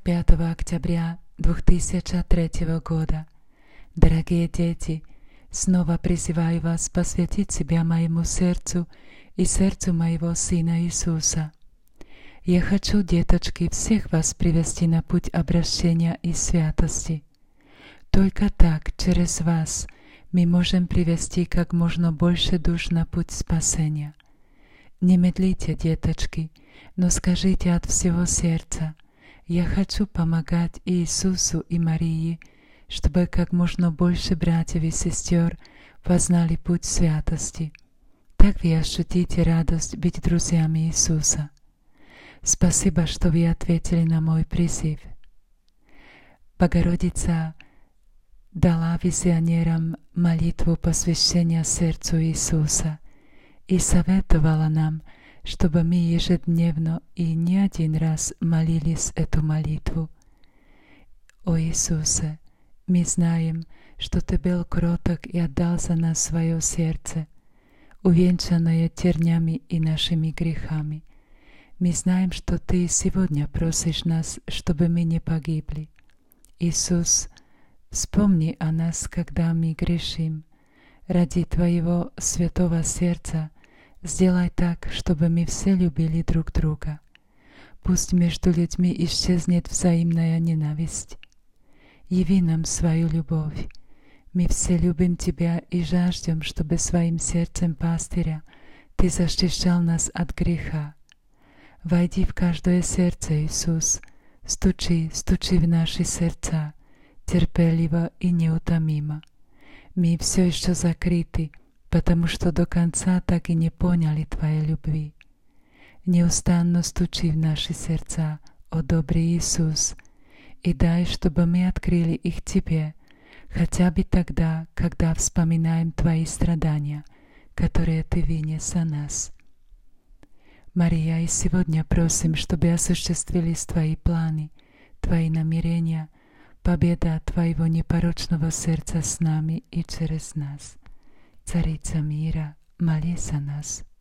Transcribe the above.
25 октября 2003 года. Дорогие дети, снова призываю вас посвятить себя моему сердцу и сердцу моего Сына Иисуса. Я хочу, деточки, всех вас привести на путь обращения и святости. Только так, через вас, мы можем привести как можно больше душ на путь спасения. Не медлите, деточки, но скажите от всего сердца: «Я хочу помогать Иисусу и Марии, чтобы как можно больше братьев и сестер познали путь святости». Так вы ощутите радость быть друзьями Иисуса. Спасибо, что вы ответили на мой призыв. Богородица дала визионерам молитву посвящения сердцу Иисуса и советовала нам, чтобы мы ежедневно и не один раз молились эту молитву. О Иисусе, мы знаем, что Ты был кроток и отдал за нас свое сердце, увенчанное тернями и нашими грехами. Мы знаем, что Ты сегодня просишь нас, чтобы мы не погибли. Иисус, вспомни о нас, когда мы грешим. Ради Твоего святого сердца сделай так, чтобы мы все любили друг друга. Пусть между людьми исчезнет взаимная ненависть. Яви нам свою любовь. Мы все любим Тебя и жаждем, чтобы своим сердцем пастыря Ты защищал нас от греха. Войди в каждое сердце, Иисус, стучи в наши сердца, терпеливо и неутомимо. Мы все еще закрыты, потому что до конца так и не поняли Твоей любви. Неустанно стучи в наши сердца, о добрый Иисус, и дай, чтобы мы открыли их Тебе, хотя бы тогда, когда вспоминаем Твои страдания, которые Ты вынес за нас. Мария, и сегодня просим, чтобы осуществились Твои планы, Твои намерения, победа Твоего непорочного сердца с нами и через нас. Царица мира, молись за нас.